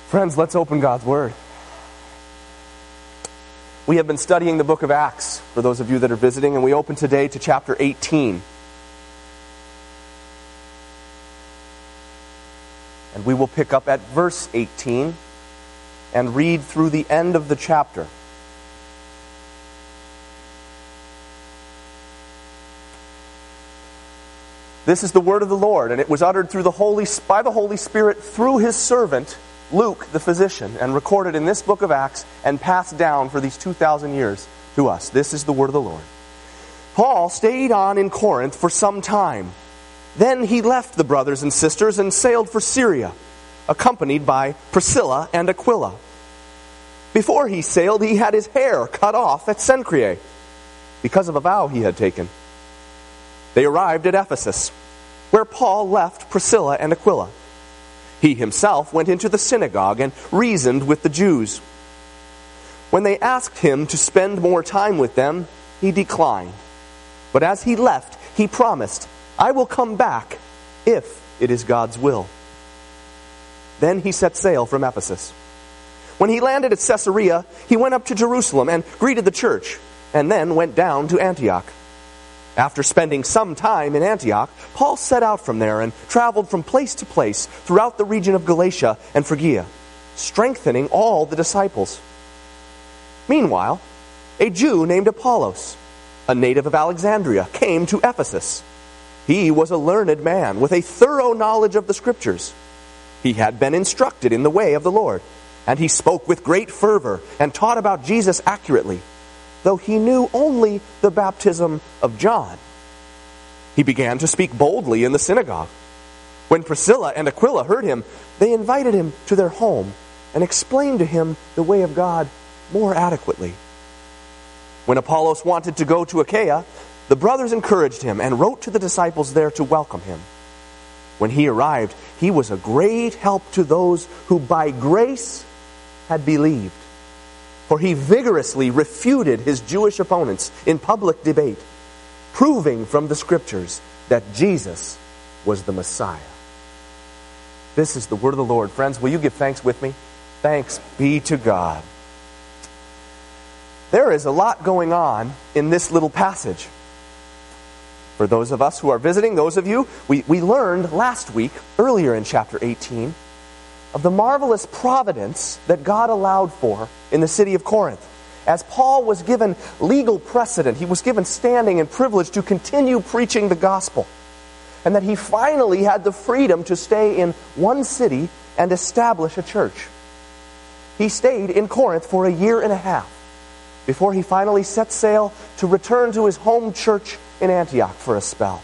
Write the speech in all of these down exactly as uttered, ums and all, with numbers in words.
Friends, let's open God's Word. We have been studying the book of Acts, for those of you that are visiting, and we open today to chapter eighteen. And we will pick up at verse eighteen and read through the end of the chapter. This is the word of the Lord, and it was uttered through the Holy, by the Holy Spirit through His servant, Luke, the physician, and recorded in this book of Acts and passed down for these two thousand years to us. This is the word of the Lord. Paul stayed on in Corinth for some time. Then he left the brothers and sisters and sailed for Syria, accompanied by Priscilla and Aquila. Before he sailed, he had his hair cut off at Cenchreae because of a vow he had taken. They arrived at Ephesus, where Paul left Priscilla and Aquila. He himself went into the synagogue and reasoned with the Jews. When they asked him to spend more time with them, he declined. But as he left, he promised, "I will come back if it is God's will." Then he set sail from Ephesus. When he landed at Caesarea, he went up to Jerusalem and greeted the church, and then went down to Antioch. After spending some time in Antioch, Paul set out from there and traveled from place to place throughout the region of Galatia and Phrygia, strengthening all the disciples. Meanwhile, a Jew named Apollos, a native of Alexandria, came to Ephesus. He was a learned man with a thorough knowledge of the Scriptures. He had been instructed in the way of the Lord, and he spoke with great fervor and taught about Jesus accurately, though he knew only the baptism of John. He began to speak boldly in the synagogue. When Priscilla and Aquila heard him, they invited him to their home and explained to him the way of God more adequately. When Apollos wanted to go to Achaia, the brothers encouraged him and wrote to the disciples there to welcome him. When he arrived, he was a great help to those who by grace had believed. For he vigorously refuted his Jewish opponents in public debate, proving from the Scriptures that Jesus was the Messiah. This is the word of the Lord. Friends, will you give thanks with me? Thanks be to God. There is a lot going on in this little passage. For those of us who are visiting, those of you, we, we learned last week, earlier in chapter eighteen, of the marvelous providence that God allowed for in the city of Corinth. As Paul was given legal precedent, he was given standing and privilege to continue preaching the gospel. And that he finally had the freedom to stay in one city and establish a church. He stayed in Corinth for a year and a half before he finally set sail to return to his home church in Antioch for a spell.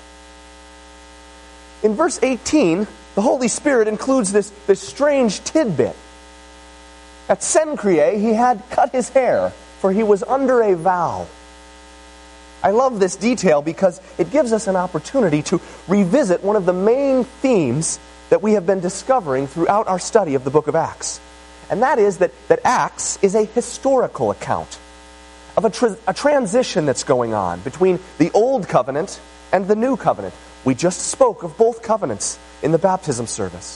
In verse eighteen, the Holy Spirit includes this, this strange tidbit. At Cenchreae, he had cut his hair, for he was under a vow. I love this detail because it gives us an opportunity to revisit one of the main themes that we have been discovering throughout our study of the book of Acts. And that is that, that Acts is a historical account of a, tra- a transition that's going on between the old covenant and the new covenant. We just spoke of both covenants in the baptism service.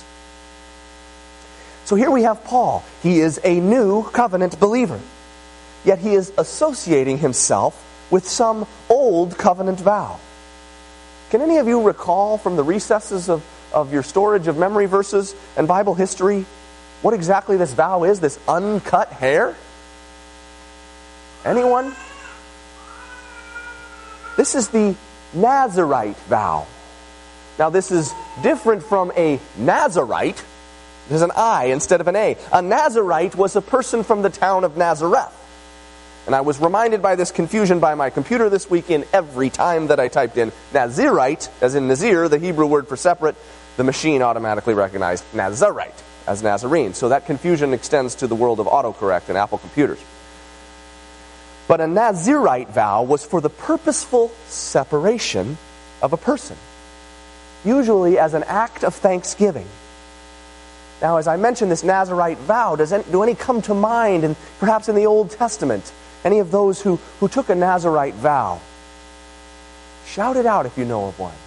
So here we have Paul. He is a new covenant believer. Yet he is associating himself with some old covenant vow. Can any of you recall from the recesses of, of your storage of memory verses and Bible history what exactly this vow is, this uncut hair? Anyone? This is the Nazirite vow. Now this is different from a Nazarite. There's an I instead of an A. A Nazarite was a person from the town of Nazareth. And I was reminded by this confusion by my computer this weekend every time that I typed in Nazirite, as in Nazir, the Hebrew word for separate, the machine automatically recognized Nazarite as Nazarene. So that confusion extends to the world of autocorrect and Apple computers. But a Nazirite vow was for the purposeful separation of a person, usually as an act of thanksgiving. Now, as I mentioned this Nazirite vow, does any, do any come to mind, and perhaps in the Old Testament, any of those who, who took a Nazirite vow? Shout it out if you know of one.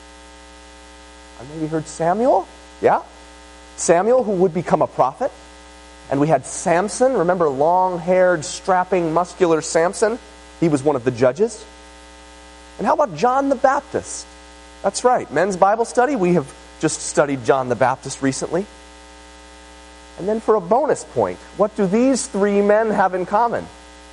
I maybe heard Samuel? Yeah? Samuel, who would become a prophet. And we had Samson. Remember long-haired, strapping, muscular Samson? He was one of the judges. And how about John the Baptist? That's right, men's Bible study. We have just studied John the Baptist recently. And then for a bonus point, what do these three men have in common?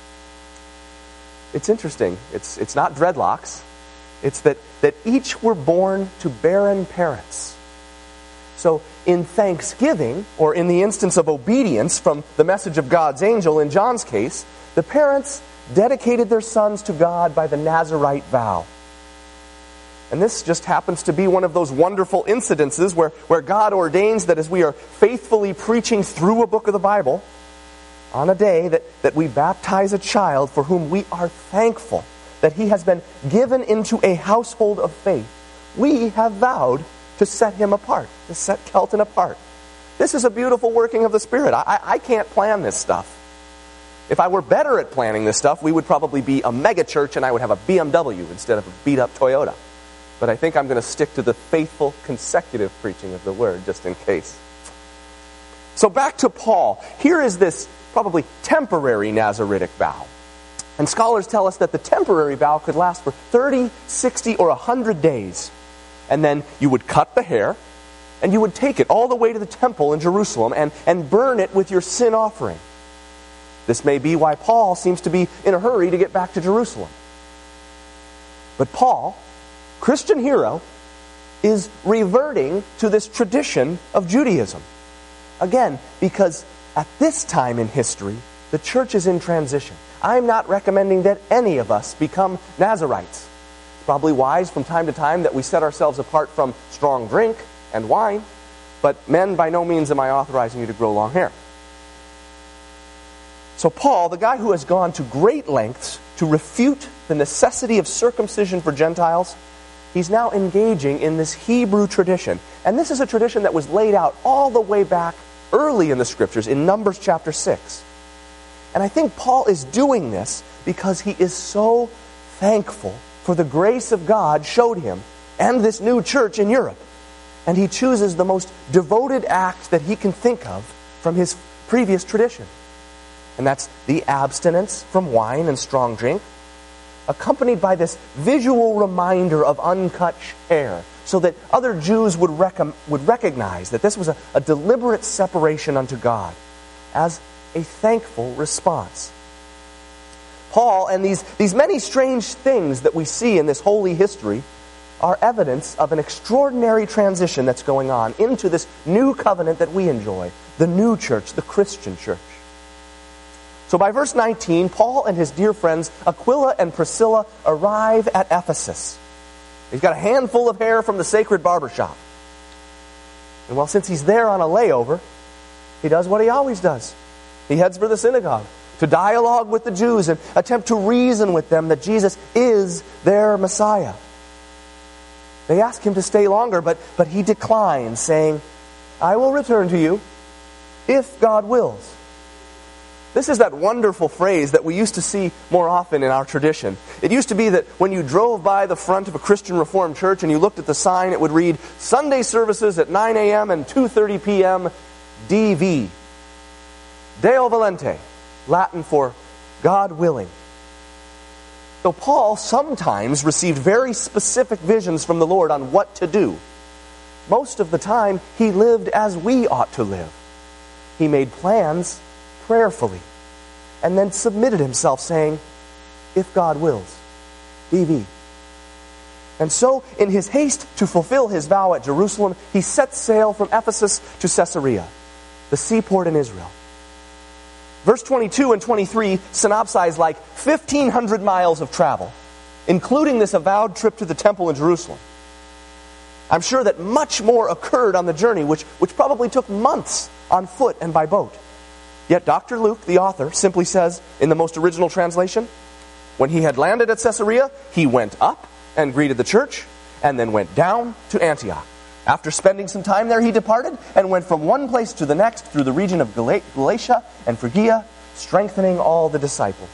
It's interesting. It's, it's not dreadlocks. It's that, that each were born to barren parents. So in thanksgiving, or in the instance of obedience from the message of God's angel in John's case, the parents dedicated their sons to God by the Nazirite vow. And this just happens to be one of those wonderful incidences where, where God ordains that as we are faithfully preaching through a book of the Bible, on a day that, that we baptize a child for whom we are thankful that he has been given into a household of faith, we have vowed to set him apart, to set Kelton apart. This is a beautiful working of the Spirit. I, I can't plan this stuff. If I were better at planning this stuff, we would probably be a mega church and I would have a B M W instead of a beat-up Toyota. But I think I'm going to stick to the faithful, consecutive preaching of the Word, just in case. So back to Paul. Here is this probably temporary Nazaritic vow. And scholars tell us that the temporary vow could last for thirty, sixty, or one hundred days. And then you would cut the hair, and you would take it all the way to the temple in Jerusalem and, and burn it with your sin offering. This may be why Paul seems to be in a hurry to get back to Jerusalem. But Paul, Christian hero, is reverting to this tradition of Judaism. Again, because at this time in history, the church is in transition. I'm not recommending that any of us become Nazarites. It's probably wise from time to time that we set ourselves apart from strong drink and wine, but men, by no means am I authorizing you to grow long hair. So Paul, the guy who has gone to great lengths to refute the necessity of circumcision for Gentiles, he's now engaging in this Hebrew tradition. And this is a tradition that was laid out all the way back early in the Scriptures, in Numbers chapter six. And I think Paul is doing this because he is so thankful for the grace of God showed him and this new church in Europe. And he chooses the most devoted act that he can think of from his previous tradition. And that's the abstinence from wine and strong drink, accompanied by this visual reminder of uncut hair, so that other Jews would, rec- would recognize that this was a, a deliberate separation unto God as a thankful response. Paul and these, these many strange things that we see in this holy history are evidence of an extraordinary transition that's going on into this new covenant that we enjoy, the new church, the Christian church. So by verse nineteen, Paul and his dear friends Aquila and Priscilla arrive at Ephesus. He's got a handful of hair from the sacred barbershop. And well, since he's there on a layover, he does what he always does. He heads for the synagogue to dialogue with the Jews and attempt to reason with them that Jesus is their Messiah. They ask him to stay longer, but, but he declines, saying, I will return to you if God wills. This is that wonderful phrase that we used to see more often in our tradition. It used to be that when you drove by the front of a Christian Reformed church and you looked at the sign, it would read, Sunday services at nine a.m. and two thirty p.m. D V. Deo volente, Latin for God willing. So Paul sometimes received very specific visions from the Lord on what to do. Most of the time, he lived as we ought to live. He made plans prayerfully, and then submitted himself, saying, if God wills, D V. And so, in his haste to fulfill his vow at Jerusalem, he set sail from Ephesus to Caesarea, the seaport in Israel. Verse twenty-two and twenty-three synopsize like fifteen hundred miles of travel, including this avowed trip to the temple in Jerusalem. I'm sure that much more occurred on the journey, which, which probably took months on foot and by boat. Yet Doctor Luke, the author, simply says in the most original translation, when he had landed at Caesarea, he went up and greeted the church, and then went down to Antioch. After spending some time there, he departed and went from one place to the next through the region of Galatia and Phrygia, strengthening all the disciples.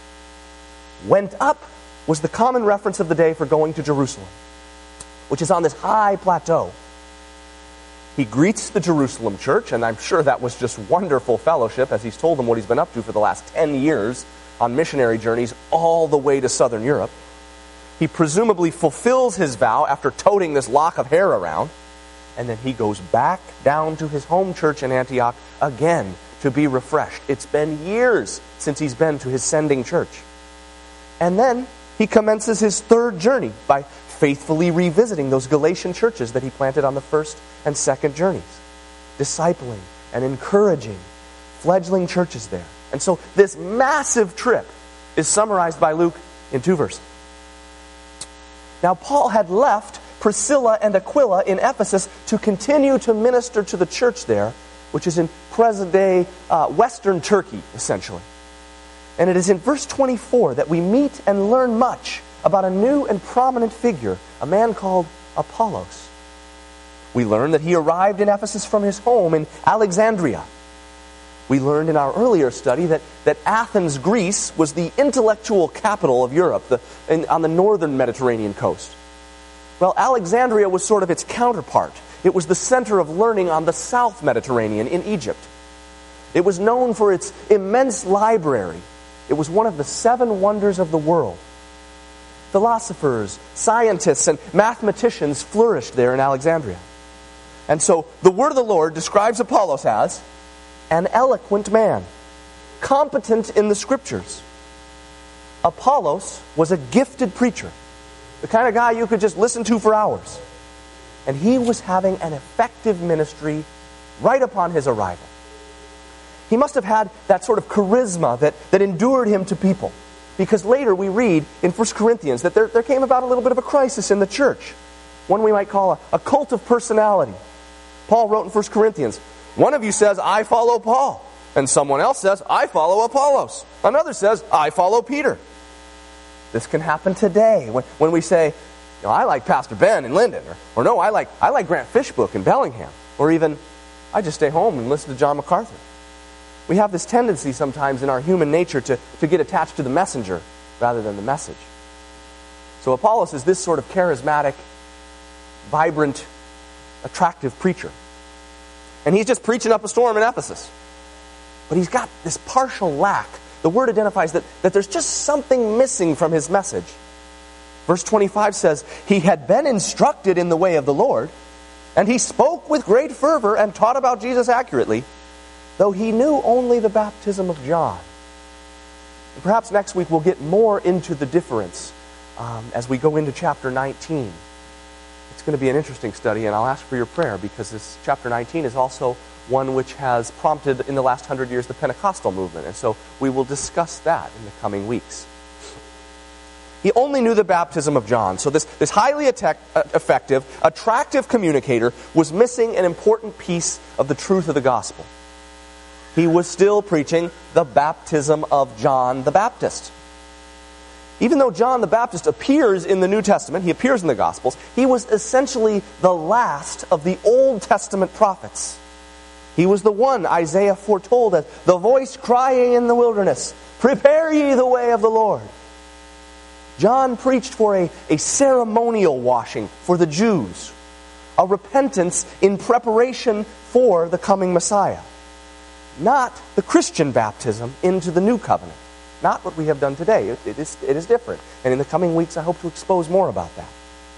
Went up was the common reference of the day for going to Jerusalem, which is on this high plateau. He greets the Jerusalem church, and I'm sure that was just wonderful fellowship as he's told them what he's been up to for the last ten years on missionary journeys all the way to southern Europe. He presumably fulfills his vow after toting this lock of hair around, and then he goes back down to his home church in Antioch again to be refreshed. It's been years since he's been to his sending church. And then he commences his third journey by faithfully revisiting those Galatian churches that he planted on the first and second journeys, discipling and encouraging fledgling churches there. And so this massive trip is summarized by Luke in two verses. Now, Paul had left Priscilla and Aquila in Ephesus to continue to minister to the church there, which is in present-day uh, Western Turkey, essentially. And it is in verse twenty-four that we meet and learn much about a new and prominent figure, a man called Apollos. We learn that he arrived in Ephesus from his home in Alexandria. We learned in our earlier study that, that Athens, Greece, was the intellectual capital of Europe the, in, on the northern Mediterranean coast. Well, Alexandria was sort of its counterpart. It was the center of learning on the South Mediterranean in Egypt. It was known for its immense library. It was one of the seven wonders of the world. Philosophers, scientists, and mathematicians flourished there in Alexandria. And so the word of the Lord describes Apollos as an eloquent man, competent in the Scriptures. Apollos was a gifted preacher, the kind of guy you could just listen to for hours. And he was having an effective ministry right upon his arrival. He must have had that sort of charisma that, that endured him to people. Because later we read in First Corinthians that there, there came about a little bit of a crisis in the church. One we might call a, a cult of personality. Paul wrote in First Corinthians, one of you says, I follow Paul. And someone else says, I follow Apollos. Another says, I follow Peter. This can happen today when, when we say, you know, I like Pastor Ben in Linden. Or, or no, I like, I like Grant Fishbook in Bellingham. Or even, I just stay home and listen to John MacArthur. We have this tendency sometimes in our human nature to, to get attached to the messenger rather than the message. So Apollos is this sort of charismatic, vibrant, attractive preacher. And he's just preaching up a storm in Ephesus. But he's got this partial lack. The word identifies that, that there's just something missing from his message. Verse twenty-five says, he had been instructed in the way of the Lord, and he spoke with great fervor and taught about Jesus accurately, though he knew only the baptism of John. And perhaps next week we'll get more into the difference um, as we go into chapter nineteen. It's going to be an interesting study, and I'll ask for your prayer because this chapter nineteen is also one which has prompted in the last hundred years the Pentecostal movement, and so we will discuss that in the coming weeks. He only knew the baptism of John, so this, this highly attack, uh, effective, attractive communicator was missing an important piece of the truth of the gospel. He was still preaching the baptism of John the Baptist. Even though John the Baptist appears in the New Testament, he appears in the Gospels, he was essentially the last of the Old Testament prophets. He was the one Isaiah foretold as the voice crying in the wilderness, prepare ye the way of the Lord. John preached for a, a ceremonial washing for the Jews, a repentance in preparation for the coming Messiah. Not the Christian baptism into the new covenant. Not what we have done today. It, it, is, it is different. And in the coming weeks, I hope to expose more about that.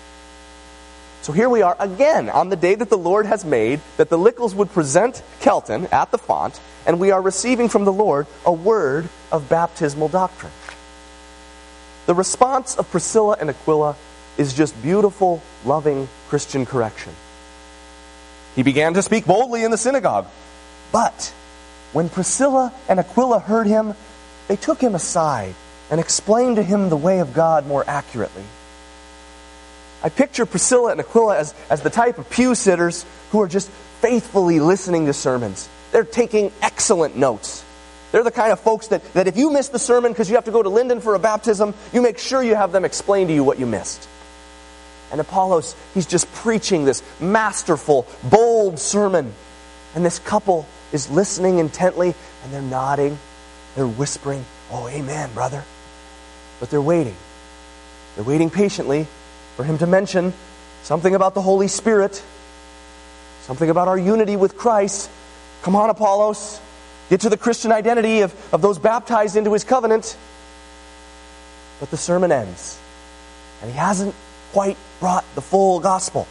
So here we are again on the day that the Lord has made, that the Lickles would present Kelton at the font, and we are receiving from the Lord a word of baptismal doctrine. The response of Priscilla and Aquila is just beautiful, loving Christian correction. He began to speak boldly in the synagogue, but when Priscilla and Aquila heard him, they took him aside and explained to him the way of God more accurately. I picture Priscilla and Aquila as, as the type of pew sitters who are just faithfully listening to sermons. They're taking excellent notes. They're the kind of folks that, that if you miss the sermon because you have to go to Linden for a baptism, you make sure you have them explain to you what you missed. And Apollos, he's just preaching this masterful, bold sermon. And this couple is listening intently, and they're nodding. They're whispering, oh, amen, brother. But they're waiting. They're waiting patiently for him to mention something about the Holy Spirit. something about our unity with Christ. Come on, Apollos. Get to the Christian identity of, of those baptized into his covenant. But the sermon ends, and he hasn't quite brought the full gospel.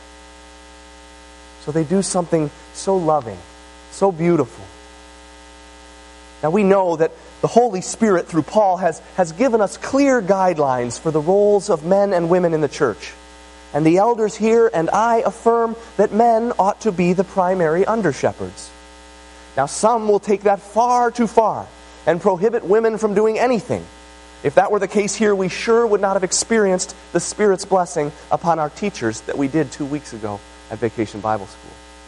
So they do something so loving, so beautiful. Now we know that the Holy Spirit, through Paul, has, has given us clear guidelines for the roles of men and women in the church. And the elders here and I affirm that men ought to be the primary under-shepherds. Now some will take that far too far and prohibit women from doing anything. If that were the case here, we sure would not have experienced the Spirit's blessing upon our teachers that we did two weeks ago at Vacation Bible School.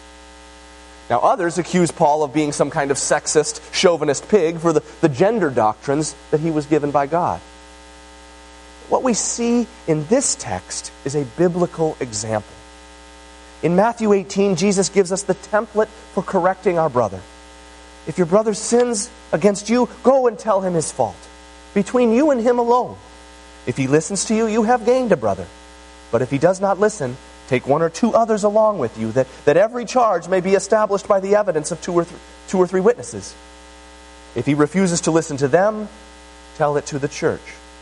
Now others accuse Paul of being some kind of sexist, chauvinist pig for the, the gender doctrines that he was given by God. What we see in this text is a biblical example. In Matthew eighteen, Jesus gives us the template for correcting our brother. If your brother sins against you, go and tell him his fault, between you and him alone. If he listens to you, you have gained a brother. But if he does not listen, take one or two others along with you, that, that every charge may be established by the evidence of two or, th- two or three witnesses. If he refuses to listen to them, tell it to the church.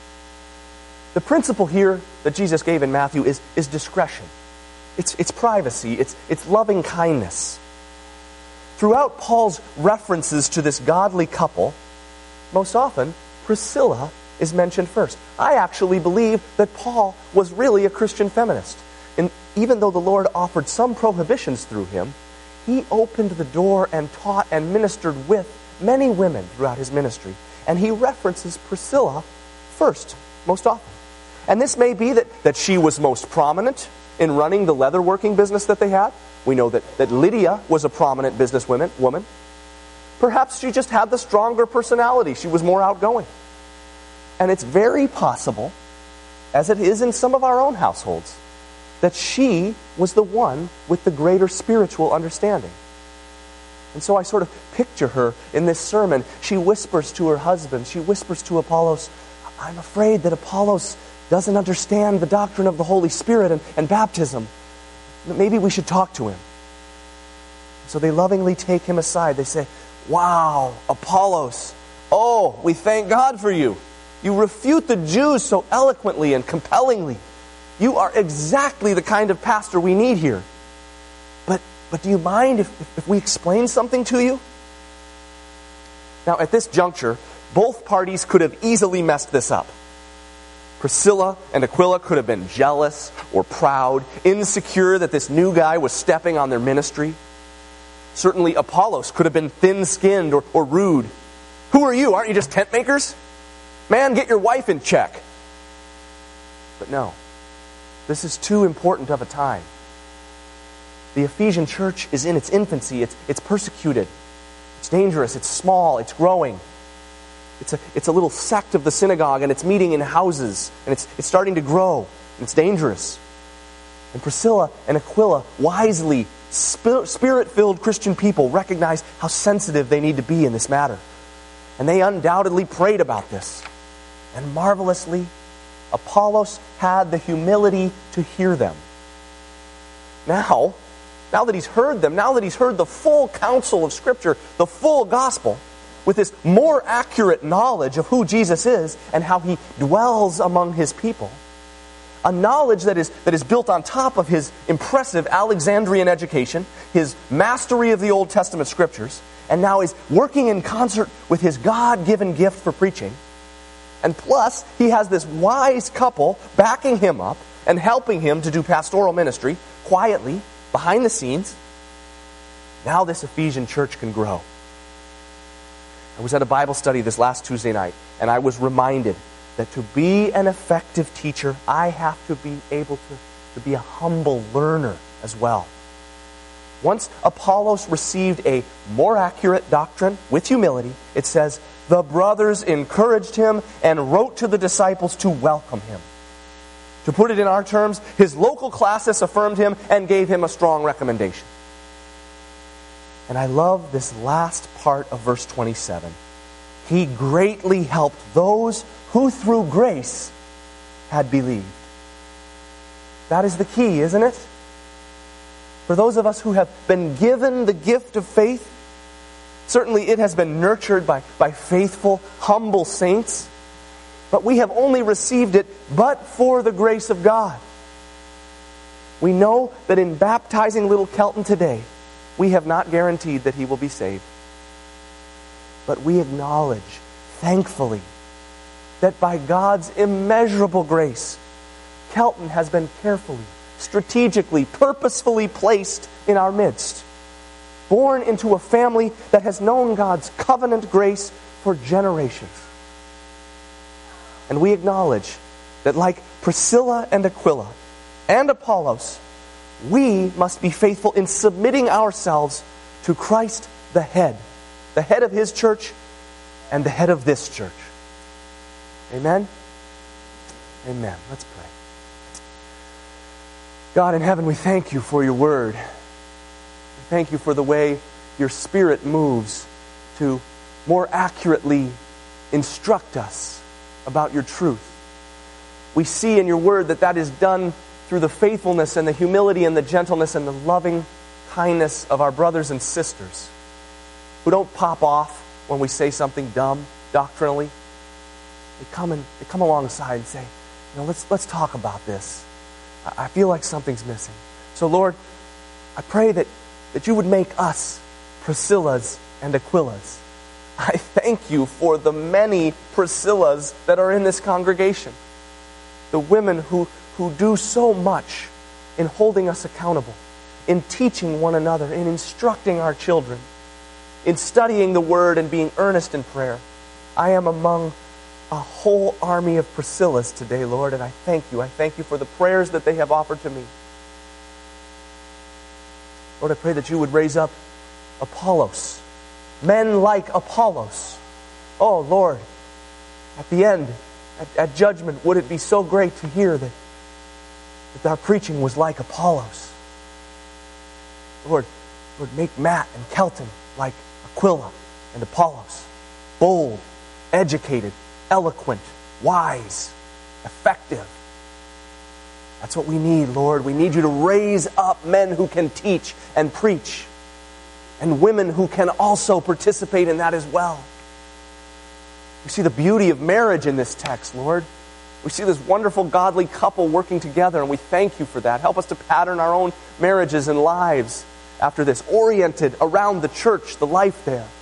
The principle here that Jesus gave in Matthew is, is discretion. It's, it's privacy. It's, it's loving kindness. Throughout Paul's references to this godly couple, most often, Priscilla is mentioned first. I actually believe that Paul was really a Christian feminist. And even though the Lord offered some prohibitions through him, he opened the door and taught and ministered with many women throughout his ministry. And he references Priscilla first, most often. And this may be that, that she was most prominent in running the leatherworking business that they had. We know that, that Lydia was a prominent businesswoman. Woman. Perhaps she just had the stronger personality. She was more outgoing. And it's very possible, as it is in some of our own households, that she was the one with the greater spiritual understanding. And so I sort of picture her in this sermon. She whispers to her husband, she whispers to Apollos, I'm afraid that Apollos doesn't understand the doctrine of the Holy Spirit and, and baptism. Maybe we should talk to him. So they lovingly take him aside. They say, wow, Apollos, oh, we thank God for you. You refute the Jews so eloquently and compellingly. You are exactly the kind of pastor we need here. But but do you mind if, if we explain something to you? Now, at this juncture, both parties could have easily messed this up. Priscilla and Aquila could have been jealous or proud, insecure that this new guy was stepping on their ministry. Certainly Apollos could have been thin-skinned or, or rude. Who are you? Aren't you just tent makers? Man, get your wife in check. But no, this is too important of a time. The Ephesian church is in its infancy. It's, it's persecuted. It's dangerous. It's small. It's growing. It's a, it's a little sect of the synagogue, and it's meeting in houses, and it's, it's starting to grow, and it's dangerous. And Priscilla and Aquila, wisely, spirit-filled Christian people, recognize how sensitive they need to be in this matter. And they undoubtedly prayed about this. And marvelously, Apollos had the humility to hear them. Now, now that he's heard them, now that he's heard the full counsel of Scripture, the full gospel, with this more accurate knowledge of who Jesus is and how he dwells among his people, a knowledge that is, that is built on top of his impressive Alexandrian education, his mastery of the Old Testament Scriptures, and now is working in concert with his God-given gift for preaching. And plus, he has this wise couple backing him up and helping him to do pastoral ministry quietly, behind the scenes. Now this Ephesian church can grow. I was at a Bible study this last Tuesday night, and I was reminded that to be an effective teacher, I have to be able to, to be a humble learner as well. Once Apollos received a more accurate doctrine with humility, it says, the brothers encouraged him and wrote to the disciples to welcome him. To put it in our terms, his local classis affirmed him and gave him a strong recommendation. And I love this last part of verse twenty-seven. He greatly helped those who through grace had believed. That is the key, isn't it? For those of us who have been given the gift of faith, certainly it has been nurtured by, by faithful, humble saints, but we have only received it but for the grace of God. We know that in baptizing little Kelton today, we have not guaranteed that he will be saved. But we acknowledge, thankfully, that by God's immeasurable grace, Kelton has been carefully, strategically, purposefully placed in our midst, born into a family that has known God's covenant grace for generations. And we acknowledge that like Priscilla and Aquila and Apollos, we must be faithful in submitting ourselves to Christ the head, the head of His church and the head of this church. Amen? Amen. Let's pray. God in heaven, we thank You for Your word. We thank You for the way Your Spirit moves to more accurately instruct us about Your truth. We see in Your word that that is done through the faithfulness and the humility and the gentleness and the loving kindness of our brothers and sisters who don't pop off when we say something dumb doctrinally. They come and they come alongside and say, you know, let's let's talk about this. I, I feel like something's missing. So Lord, I pray that, that You would make us Priscillas and Aquilas. I thank You for the many Priscillas that are in this congregation. The women who who do so much in holding us accountable, in teaching one another, in instructing our children, in studying the Word and being earnest in prayer. I am among a whole army of Priscillas today, Lord, and I thank You. I thank You for the prayers that they have offered to me. Lord, I pray that You would raise up Apollos, men like Apollos. Oh, Lord, at the end, at, at judgment, would it be so great to hear that that our preaching was like Apollos. Lord, Lord, make Matt and Kelton like Aquila and Apollos. Bold, educated, eloquent, wise, effective. That's what we need, Lord. We need You to raise up men who can teach and preach, and women who can also participate in that as well. We see the beauty of marriage in this text, Lord. We see this wonderful, godly couple working together, and we thank You for that. Help us to pattern our own marriages and lives after this, oriented around the church, the life there. And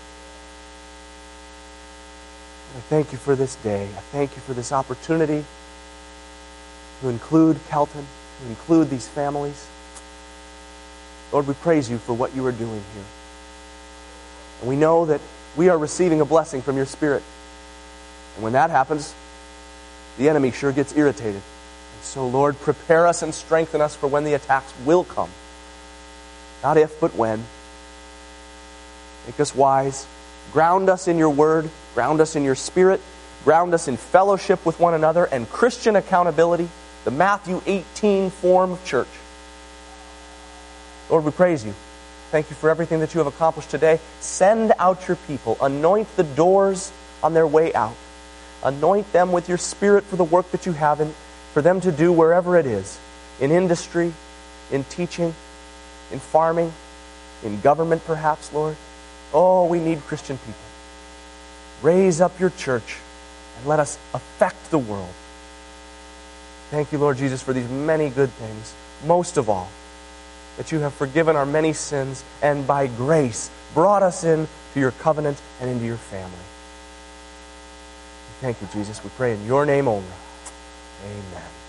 I thank You for this day. I thank You for this opportunity to include Kelton, to include these families. Lord, we praise You for what You are doing here. And we know that we are receiving a blessing from Your Spirit. And when that happens, the enemy sure gets irritated. And so, Lord, prepare us and strengthen us for when the attacks will come. Not if, but when. Make us wise. Ground us in Your word. Ground us in Your Spirit. Ground us in fellowship with one another and Christian accountability, the Matthew eighteen form of church. Lord, we praise You. Thank You for everything that You have accomplished today. Send out Your people. Anoint the doors on their way out. Anoint them with Your Spirit for the work that You have in, for them to do wherever it is, in industry, in teaching, in farming, in government perhaps, Lord. Oh, we need Christian people. Raise up Your church and let us affect the world. Thank You, Lord Jesus, for these many good things. Most of all, that You have forgiven our many sins and by grace brought us in to Your covenant and into Your family. Thank You, Jesus. We pray in Your name only. Amen.